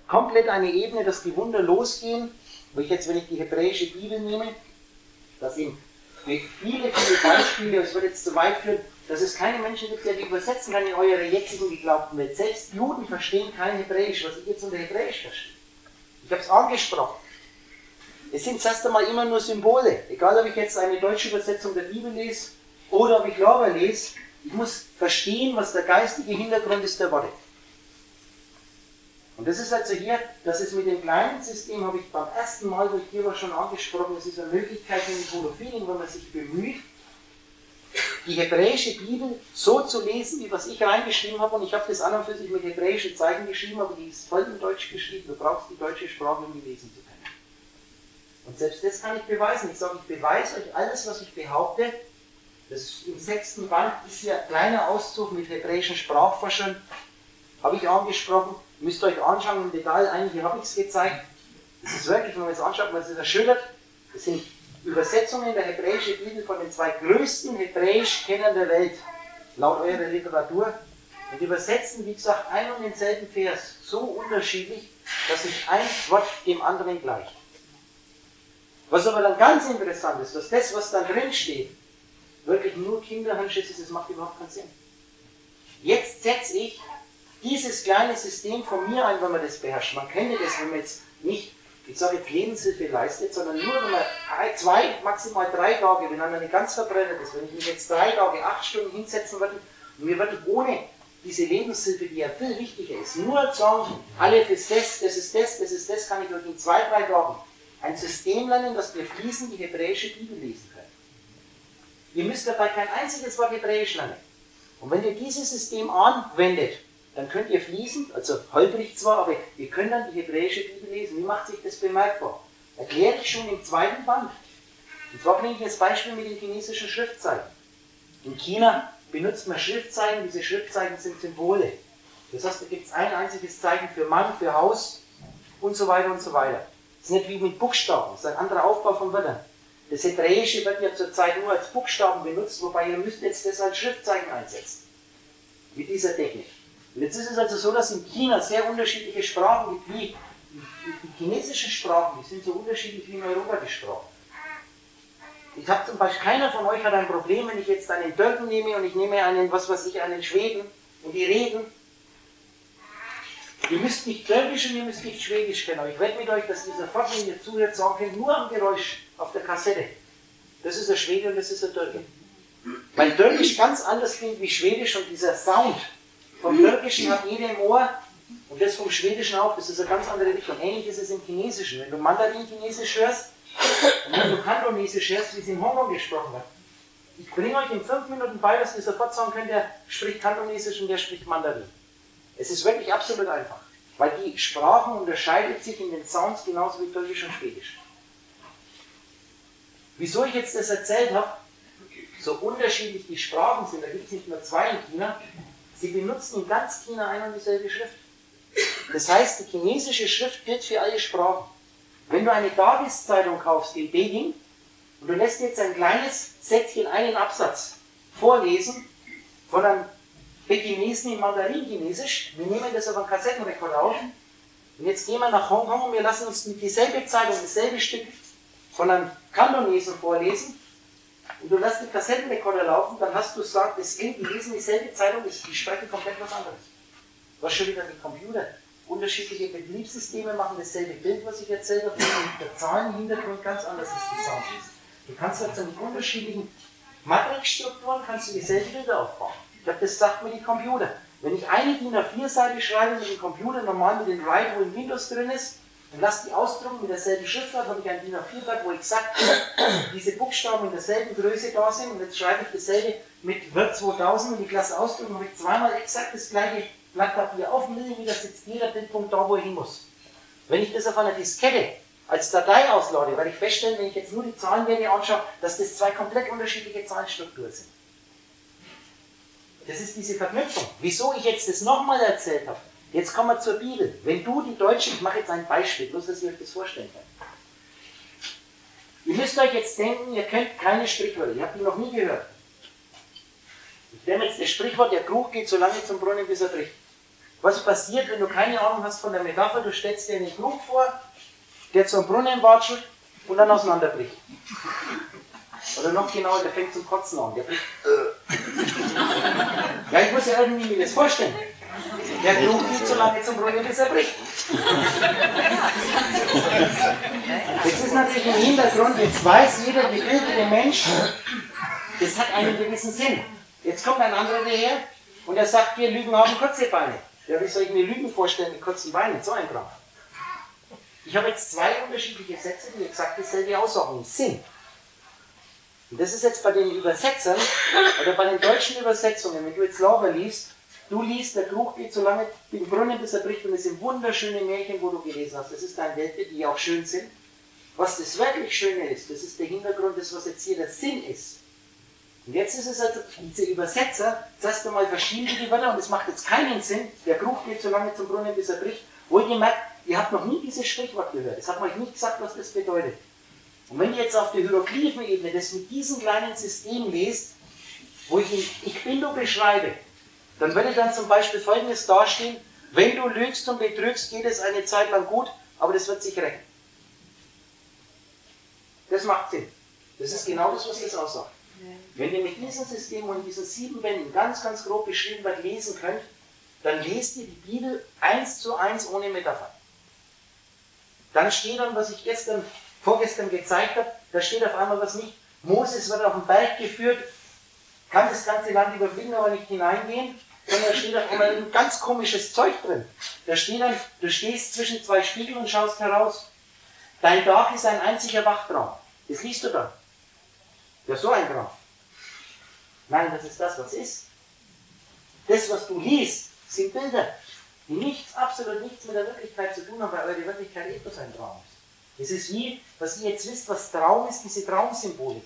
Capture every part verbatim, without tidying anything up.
komplett eine Ebene, dass die Wunder losgehen, wo ich jetzt, wenn ich die hebräische Bibel nehme, dass eben viele, viele Beispiele, es wird jetzt zu weit führen, dass es keine Menschen gibt, die die übersetzen kann in eure jetzigen geglaubten Welt. Selbst Juden verstehen kein Hebräisch, was ich jetzt unter Hebräisch verstehe. Ich habe es angesprochen. Es sind zuerst einmal immer nur Symbole. Egal, ob ich jetzt eine deutsche Übersetzung der Bibel lese oder ob ich Lava lese, ich muss verstehen, was der geistige Hintergrund ist der Worte. Und das ist also hier, dass es mit dem kleinen System, habe ich beim ersten Mal, wo ich hier war, schon angesprochen, es ist eine Möglichkeit in Holofeeling, wenn man sich bemüht, die hebräische Bibel so zu lesen, wie was ich reingeschrieben habe. Und ich habe das an und für sich mit hebräischen Zeichen geschrieben, aber die ist voll in Deutsch geschrieben. Du brauchst die deutsche Sprache, um die lesen zu können. Und selbst das kann ich beweisen. Ich sage, ich beweise euch alles, was ich behaupte. Das im sechsten Band ist hier ein kleiner Auszug mit hebräischen Sprachforschern. Habe ich angesprochen. Müsst ihr euch anschauen im Detail. Eigentlich habe ich es gezeigt. Das ist wirklich, wenn man es anschaut, man ist erschüttert. Das sind Übersetzungen der hebräischen Bibel von den zwei größten Hebräisch-Kennern der Welt, laut eurer Literatur. Und die übersetzen, wie gesagt, einen und denselben Vers so unterschiedlich, dass sich ein Wort dem anderen gleicht. Was aber dann ganz interessant ist, dass das, was da drin steht, wirklich nur Kinderhandschuhe ist, das macht überhaupt keinen Sinn. Jetzt setze ich dieses kleine System von mir ein, wenn man das beherrscht. Man kennt das, wenn man jetzt nicht, ich sage jetzt Lebenshilfe leistet, sondern nur, wenn man zwei, maximal drei Tage, wenn einer nicht ganz verbrennt ist, wenn ich mich jetzt drei Tage, acht Stunden hinsetzen würde und mir würde ohne diese Lebenshilfe, die ja viel wichtiger ist, nur sagen, alle ist das, das ist das, das ist das, kann ich euch in zwei, drei Tagen ein System lernen, dass wir fließend die hebräische Bibel lesen können. Ihr müsst dabei kein einziges Wort Hebräisch lernen. Und wenn ihr dieses System anwendet, dann könnt ihr fließend, also holprig zwar, aber ihr könnt dann die hebräische Bibel lesen. Wie macht sich das bemerkbar? Erkläre ich schon im zweiten Band. Und zwar bringe ich das Beispiel mit den chinesischen Schriftzeichen. In China benutzt man Schriftzeichen, diese Schriftzeichen sind Symbole. Das heißt, da gibt es ein einziges Zeichen für Mann, für Haus und so weiter und so weiter. Das ist nicht wie mit Buchstaben, das ist ein anderer Aufbau von Wörtern. Das Hebräische wird ja zurzeit nur als Buchstaben benutzt, wobei ihr müsst jetzt das als Schriftzeichen einsetzen. Mit dieser Technik. Und jetzt ist es also so, dass in China sehr unterschiedliche Sprachen gibt, wie die chinesischen Sprachen, die sind so unterschiedlich wie in Europa die Sprachen. Ich habe zum Beispiel, keiner von euch hat ein Problem, wenn ich jetzt einen Türken nehme und ich nehme einen, was weiß ich, einen Schweden und die reden. Ihr müsst nicht Türkisch und ihr müsst nicht Schwedisch kennen, aber ich wette mit euch, dass dieser sofort, wenn ihr zuhört, sagen könnt, nur am Geräusch auf der Kassette. Das ist der Schwede und das ist der Türke. Weil Türkisch ganz anders klingt wie Schwedisch und dieser Sound vom Türkischen hat jeder im Ohr und das vom Schwedischen auch, das ist eine ganz andere Richtung. Ähnlich ist es im Chinesischen. Wenn du Mandarin-Chinesisch hörst und wenn du Kantonesisch hörst, wie es in Hongkong gesprochen wird. Ich bringe euch in fünf Minuten bei, dass ihr sofort sagen könnt, der spricht Kantonesisch und der spricht Mandarin. Es ist wirklich absolut einfach, weil die Sprachen unterscheidet sich in den Sounds genauso wie Türkisch und Schwedisch. Wieso ich jetzt das erzählt habe, so unterschiedlich die Sprachen sind, da gibt es nicht nur zwei in China, sie benutzen in ganz China ein und dieselbe Schrift. Das heißt, die chinesische Schrift gilt für alle Sprachen. Wenn du eine Tageszeitung kaufst in Peking und du lässt jetzt ein kleines Sätzchen, einen Absatz vorlesen von einem Pekinesen in Mandarin-Chinesisch, wir nehmen das auf einen Kassettenrekorder auf und jetzt gehen wir nach Hongkong und wir lassen uns dieselbe Zeitung, dasselbe Stück von einem Kantonesen vorlesen und du lässt den Kassettenrekorder laufen, dann hast du gesagt, das klingt, die lesen dieselbe Zeitung, die sprechen komplett was anderes. Was schon wieder die Computer. Unterschiedliche Betriebssysteme machen dasselbe Bild, was ich erzählt habe, und der Zahlenhintergrund ganz anders ist die Soundliste. Du kannst also mit unterschiedlichen Matrixstrukturen kannst du dieselbe Bilder aufbauen. Ich habe das gesagt mit den Computern. Wenn ich eine D I N A vier Seite schreibe mit dem Computer, normal mit dem Write, wo in Windows drin ist, und lasse die ausdrucken mit derselben Schriftart, habe ich ein D I N A vier Blatt, wo exakt diese Buchstaben in derselben Größe da sind, und jetzt schreibe ich dasselbe mit Word zweitausend und ich lasse ausdrucken, habe ich zweimal exakt das gleiche Blatt Papier auf dem Millimeter, sitzt jeder Bildpunkt da, wo er hin muss. Wenn ich das auf einer Diskette als Datei auslade, werde ich feststellen, wenn ich jetzt nur die Zahlenwerte anschaue, dass das zwei komplett unterschiedliche Zahlenstrukturen sind. Das ist diese Verknüpfung. Wieso ich jetzt das nochmal erzählt habe, jetzt kommen wir zur Bibel. Wenn du die Deutschen, ich mache jetzt ein Beispiel, bloß dass ihr euch das vorstellen könnt. Ihr müsst euch jetzt denken, ihr kennt keine Sprichwörter, ihr habt die noch nie gehört. Ich nehme jetzt das Sprichwort, der Krug geht so lange zum Brunnen, bis er bricht. Was passiert, wenn du keine Ahnung hast von der Metapher? Du stellst dir einen Krug vor, der zum Brunnen watschelt und dann auseinanderbricht. Oder noch genauer, der fängt zum Kotzen an. Der bricht. Ja, ich muss ja irgendwie mir das vorstellen. Der Krug geht so lange zum Brunnen, bis er bricht. Jetzt ist natürlich im Hintergrund, jetzt weiß jeder gebildete Mensch, das hat einen gewissen Sinn. Jetzt kommt ein anderer daher und er sagt, wir Lügen haben kurze Beine. Ja, wie soll ich mir Lügen vorstellen mit kurzen Beinen? So ein Kram. Ich habe jetzt zwei unterschiedliche Sätze, die exakt dieselbe aussagen, Sinn. Und das ist jetzt bei den Übersetzern, oder bei den deutschen Übersetzungen, wenn du jetzt Lauber liest, du liest, der Krug geht so lange im Brunnen, bis er bricht, und es sind wunderschöne Märchen, wo du gelesen hast. Das ist dein Weltbild, die auch schön sind. Was das wirklich Schöne ist, das ist der Hintergrund, das was jetzt hier der Sinn ist. Und jetzt ist es also, diese Übersetzer, das heißt einmal verschieben die Wörter und es macht jetzt keinen Sinn, der Krug geht so lange zum Brunnen, bis er bricht. Wohlgemerkt, ihr habt noch nie dieses Sprichwort gehört, es hat euch nicht gesagt, was das bedeutet. Und wenn ihr jetzt auf der Hieroglyphenebene das mit diesem kleinen System lest, wo ich ihn, ich bin du beschreibe, dann würde dann zum Beispiel Folgendes dastehen: Wenn du lügst und betrügst, geht es eine Zeit lang gut, aber das wird sich rächen. Das macht Sinn. Das ist genau das, was das aussagt. Wenn ihr mit diesem System und diesen sieben Bänden ganz, ganz grob beschrieben wird, lesen könnt, dann lest ihr die Bibel eins zu eins ohne Metapher. Dann steht dann, was ich gestern, vorgestern gezeigt habe, da steht auf einmal was nicht. Moses wird auf den Berg geführt, kann das ganze Land überblicken, aber nicht hineingehen, sondern da steht auf einmal ein ganz komisches Zeug drin. Da steht dann, du stehst zwischen zwei Spiegeln und schaust heraus. Dein Dach ist ein einziger Wachtraum. Das liest du dann. Ja, so ein Graf. Nein, das ist das, was ist. Das, was du liest, sind Bilder, die nichts, absolut nichts mit der Wirklichkeit zu tun haben, weil eure Wirklichkeit eh bloß ein Traum ist. Es ist wie, was ihr jetzt wisst, was Traum ist, diese Traumsymbolik.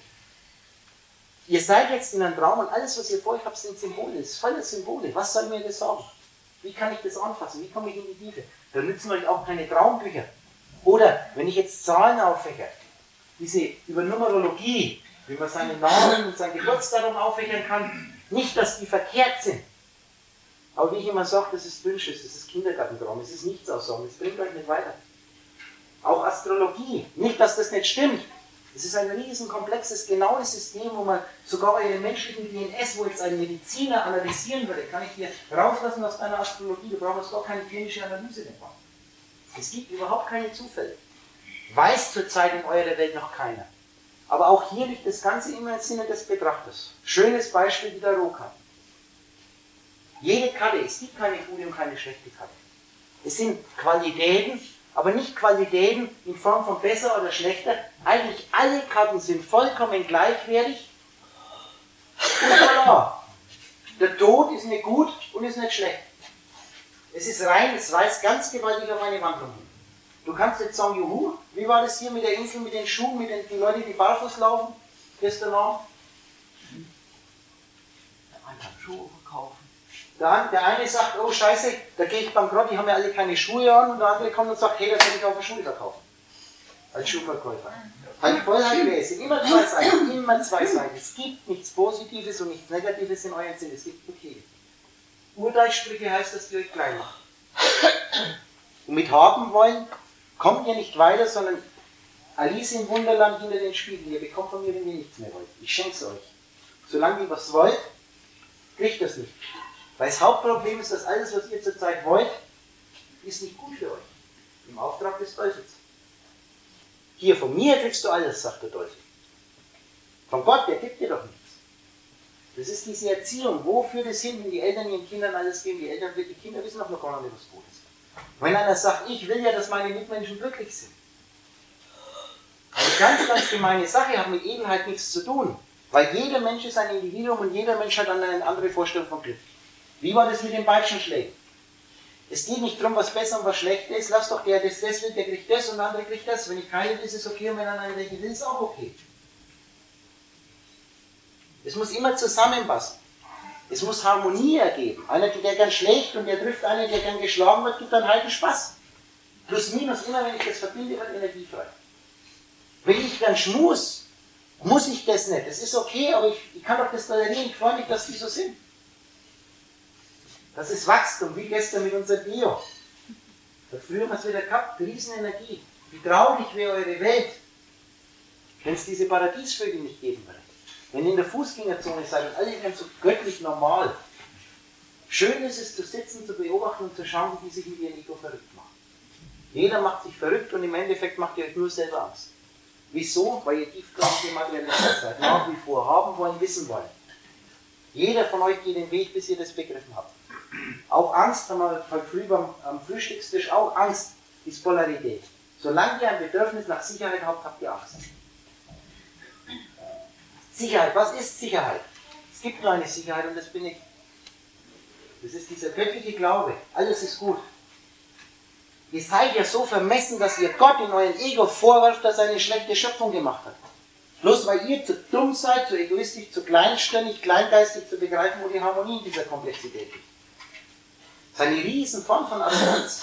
Ihr seid jetzt in einem Traum und alles, was ihr vor euch habt, sind Symbole. Es ist voller Symbole. Was soll mir das sagen? Wie kann ich das anfassen? Wie komme ich in die Tiefe? Da nützen euch auch keine Traumbücher. Oder, wenn ich jetzt Zahlen auffächer, diese über Numerologie, wie man seinen Namen und sein Geburtsdatum auffächern kann, nicht, dass die verkehrt sind. Aber wie ich immer sage, das ist Dünnschiss, das ist Kindergartentraum, es ist nichts aussagen, das bringt euch nicht weiter. Auch Astrologie, nicht, dass das nicht stimmt. Es ist ein riesen komplexes, genaues System, wo man sogar eure menschlichen D N S, wo jetzt ein Mediziner analysieren würde, kann ich dir rauslassen aus deiner Astrologie, du brauchst gar keine klinische Analyse mehr machen. Es gibt überhaupt keine Zufälle. Weiß zurzeit in eurer Welt noch keiner. Aber auch hier liegt das Ganze immer im Sinne des Betrachters. Schönes Beispiel wie der Rohkarte. Jede Karte, es gibt keine gute und keine schlechte Karte. Es sind Qualitäten, aber nicht Qualitäten in Form von besser oder schlechter. Eigentlich alle Karten sind vollkommen gleichwertig. Und voilà. Der Tod ist nicht gut und ist nicht schlecht. Es ist rein, es weist ganz gewaltig auf eine Wandlung hin. Du kannst jetzt sagen, juhu, wie war das hier mit der Insel, mit den Schuhen, mit den die Leute, die barfuß laufen, gestern Abend? Der eine hat Schuhe verkaufen. Der, der eine sagt, oh Scheiße, da gehe ich bankrott, die haben ja alle keine Schuhe an, und der andere kommt und sagt, hey, da kann ich auch Schuhe verkaufen. Als Schuhverkäufer. Halt voll halt lesen. Immer zwei Seiten, immer zwei Seiten. Es gibt nichts Positives und nichts Negatives in eurem Sinn, es gibt okay. Urteilssprüche heißt, dass ihr euch klein macht. Und mit haben wollen, kommt ihr nicht weiter, sondern Alice im Wunderland hinter den Spiegel. Ihr bekommt von mir, wenn ihr nichts mehr wollt. Ich schenke es euch. Solange ihr was wollt, kriegt das nicht. Weil das Hauptproblem ist, dass alles, was ihr zurzeit wollt, ist nicht gut für euch. Im Auftrag des Teufels. Hier von mir kriegst du alles, sagt der Teufel. Von Gott, der gibt dir doch nichts. Das ist diese Erziehung. Wo führt es hin, wenn die Eltern ihren Kindern alles geben? Die Eltern, die Kinder wissen doch noch gar nicht, was gut ist. Wenn einer sagt, ich will ja, dass meine Mitmenschen glücklich sind. Eine ganz, ganz gemeine Sache, hat mit Edelheit nichts zu tun. Weil jeder Mensch ist ein Individuum und jeder Mensch hat eine andere Vorstellung von Glück. Wie war das mit den Peitschenschlägen? Es geht nicht darum, was besser und was schlechter ist. Lass doch der, der das will, der kriegt das und der andere kriegt das. Wenn ich keine will, ist es okay, und wenn einer welche will, ist auch okay. Es muss immer zusammenpassen. Es muss Harmonie ergeben. Einer, der gern schlägt und der trifft einen, der gern geschlagen wird, gibt dann halt einen Spaß. Plus minus, immer wenn ich das verbinde, wird Energie frei. Will ich gern schmus, muss ich das nicht. Das ist okay, aber ich, ich kann doch das tolerieren. Ich freue mich, dass die so sind. Das ist Wachstum, wie gestern mit unserem Bio. Da früher haben wir es wieder gehabt, Riesenenergie. Wie traurig wäre eure Welt, wenn es diese Paradiesvögel nicht geben würde. Wenn ihr in der Fußgängerzone seid und alle ganz so göttlich normal. Schön ist es zu sitzen, zu beobachten und zu schauen, wie die sich mit ihrem Ego verrückt machen. Jeder macht sich verrückt und im Endeffekt macht ihr euch nur selber Angst. Wieso? Weil ihr tiefgreifende Materialisten seid, nach wie vor haben wollen, wissen wollen. Jeder von euch geht den Weg, bis ihr das begriffen habt. Auch Angst, haben wir heute früh beim, am Frühstückstisch, auch Angst ist Polarität. Solange ihr ein Bedürfnis nach Sicherheit habt, habt ihr Angst. Sicherheit, was ist Sicherheit? Es gibt nur eine Sicherheit und das bin ich. Das ist dieser göttliche Glaube, alles ist gut. Ihr seid ja so vermessen, dass ihr Gott in euren Ego vorwirft, dass er eine schlechte Schöpfung gemacht hat. Bloß weil ihr zu dumm seid, zu egoistisch, zu kleinständig, kleingeistig zu begreifen, wo die Harmonie in dieser Komplexität liegt. Das ist eine Riesenform von Arroganz.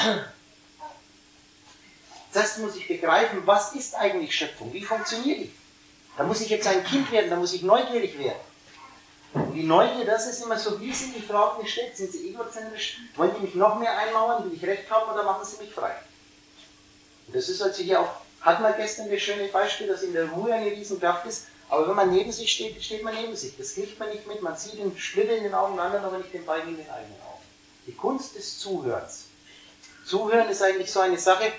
Zuerst muss ich begreifen, was ist eigentlich Schöpfung, wie funktioniert die? Da muss ich jetzt ein Kind werden, da muss ich neugierig werden. Und die Neugier, das ist immer so, wie sind die Fragen gestellt? Sind sie egozentrisch? Wollen die mich noch mehr einmauern? Will ich recht haben oder machen sie mich frei? Und das ist also hier auch, hat man gestern das schöne Beispiel, dass in der Ruhe eine Riesenkraft ist, aber wenn man neben sich steht, steht man neben sich. Das kriegt man nicht mit, man sieht den Splitter in den Augen anderen, aber nicht den Bein in den eigenen Augen. Die Kunst des Zuhörens. Zuhören ist eigentlich so eine Sache,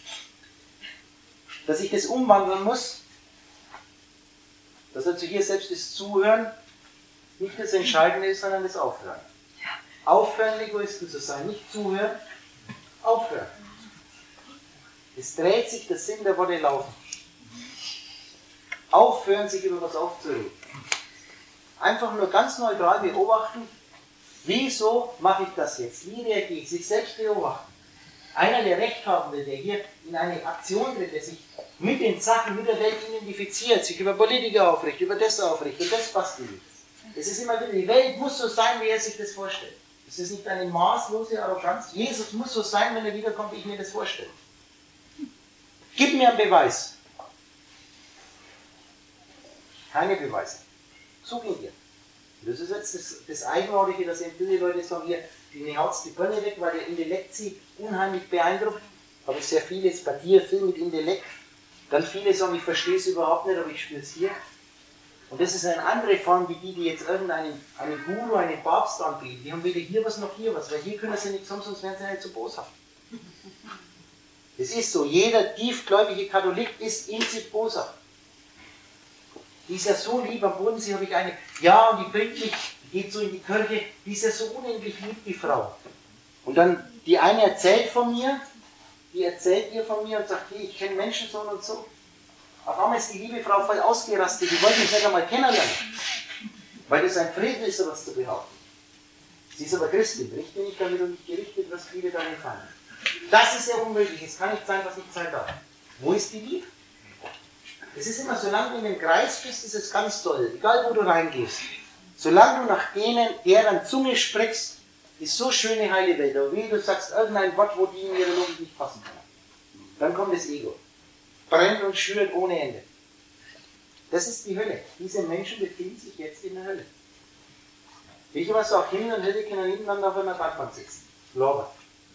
dass ich das umwandeln muss, dass also hier selbst das Zuhören nicht das Entscheidende ist, sondern das Aufhören. Aufhören, Egoisten zu sein, nicht zuhören, aufhören. Es dreht sich der Sinn der Worte laufen. Aufhören, sich über was aufzuregen. Einfach nur ganz neutral beobachten, wieso mache ich das jetzt? Wie reagiere ich? Sich selbst beobachten. Einer, der Recht haben will, der hier in eine Aktion tritt, der sich mit den Sachen, mit der Welt identifiziert, sich über Politiker aufrichtet, über das aufrichtet, das passt nicht. Es ist immer wieder, die Welt muss so sein, wie er sich das vorstellt. Es ist nicht eine maßlose Arroganz. Jesus muss so sein, wenn er wiederkommt, wie ich mir das vorstelle. Gib mir einen Beweis. Keine Beweise. Such ihn dir. Das ist jetzt das, das Eigenartige, dass eben viele Leute sagen, hier, die haut die Birne weg, weil der Intellekt sie unheimlich beeindruckt. Aber sehr viele, jetzt bei dir viel mit Intellekt. Dann viele sagen, ich verstehe es überhaupt nicht, aber ich spüre es hier. Und das ist eine andere Form, wie die, die jetzt irgendeinen einen Guru, einen Papst anbieten. Die haben weder hier was noch hier was, weil hier können sie nichts haben, sonst werden sie nicht so boshaft. Es ist so, jeder tiefgläubige Katholik ist in sich boshaft. Die ist ja so lieb, am Bodensee habe ich eine, ja, und die bringt mich, die geht so in die Kirche, die ist ja so unendlich lieb, die Frau. Und dann, die eine erzählt von mir, die erzählt ihr von mir und sagt, hey, ich kenne Menschen so und so. Auf einmal ist die liebe Frau voll ausgerastet, die wollte mich nicht einmal kennenlernen. Weil das ein Frevel ist, sowas zu behaupten. Sie ist aber Christin, richte nicht damit und nicht gerichtet, was viele darin fallen. Das ist ja unmöglich, es kann nicht sein, was nicht sein darf. Wo ist die Liebe? Es ist immer, solange du in dem Kreis bist, ist es ganz toll, egal wo du reingehst. Solange du nach denen, deren Zunge sprichst, ist so schöne heile Welt. Aber wie du sagst irgendein Wort, wo die in ihrer Logik nicht passen kann. Dann kommt das Ego. Brennt und schürt ohne Ende. Das ist die Hölle. Diese Menschen befinden sich jetzt in der Hölle. Wie ich immer sage, Himmel und Hölle können nebeneinander auf einer Parkbank sitzen. Robert.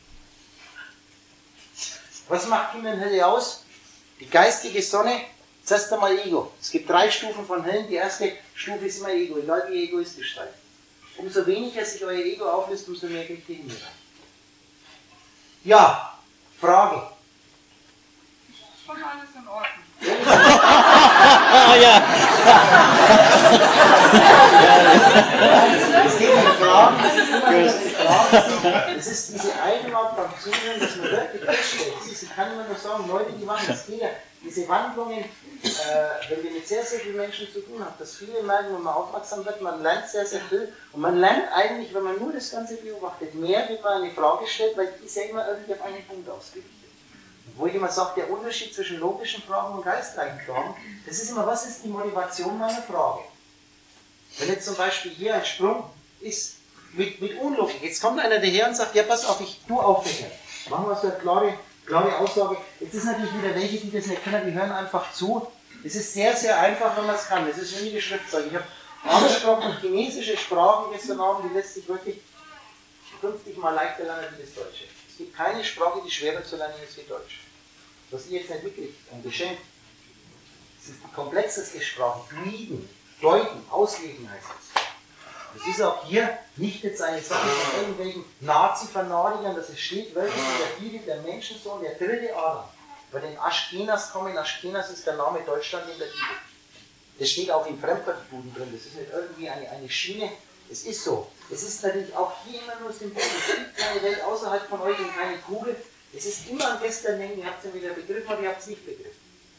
Was macht Himmel und Hölle aus? Die geistige Sonne, zuerst einmal Ego. Es gibt drei Stufen von Höllen. Die erste Stufe ist immer Ego, egal wie egoistisch seid. Umso weniger sich euer Ego auflöst, umso mehr kriegt ihr Himmel rein. Ja, Frage. Schon alles in Ordnung. Ja. Es geht um Fragen, es ist immer wieder eine Frage. Es ist diese Eigenart beim Zuhören, dass man wirklich feststellt. Ich kann immer nur sagen, Leute, die machen das wieder. Diese Wandlungen, äh, wenn wir mit sehr, sehr vielen Menschen zu tun haben, dass viele merken, wenn man aufmerksam wird, man lernt sehr, sehr viel. Und man lernt eigentlich, wenn man nur das Ganze beobachtet, mehr, wenn man eine Frage stellt, weil die ist ja immer irgendwie auf einen Punkt ausgerichtet. Wo ich immer sage, der Unterschied zwischen logischen Fragen und geistreichen Fragen, das ist immer, was ist die Motivation meiner Frage? Wenn jetzt zum Beispiel hier ein Sprung ist mit, mit Unlogik, jetzt kommt einer daher und sagt, ja pass auf, ich tu aufrechnen. Machen wir so eine klare, klare Aussage. Jetzt ist natürlich wieder welche, die das nicht können, die hören einfach zu. Es ist sehr, sehr einfach, wenn man es kann. Das ist wie die Schriftzeug. Ich habe angesprochen, chinesische Sprache gestern Abend, die lässt sich wirklich fünfzig Mal leichter lernen wie das Deutsche. Es gibt keine Sprache, die schwerer zu lernen ist wie Deutsch. Was ich jetzt nicht mitkriege, ein Geschenk. Es ist die komplexeste Sprache. Reading, deuten, auslegen heißt es. Das ist auch hier nicht jetzt eine Sache von irgendwelchen Nazi-Fanatikern, dass es steht, welches ist der Bibel, der Menschensohn, der dritte Adam. Bei den Aschkenas kommen, Aschkenas ist der Name Deutschland in der Bibel. Das steht auch im Fremdwortduden drin, das ist nicht irgendwie eine, eine Schiene, es ist so. Es ist natürlich auch hier immer nur Symbol, es gibt keine Welt außerhalb von euch und keine Kugel. Es ist immer ein Testament, ihr habt es entweder begriffen oder ihr habt es nicht begriffen.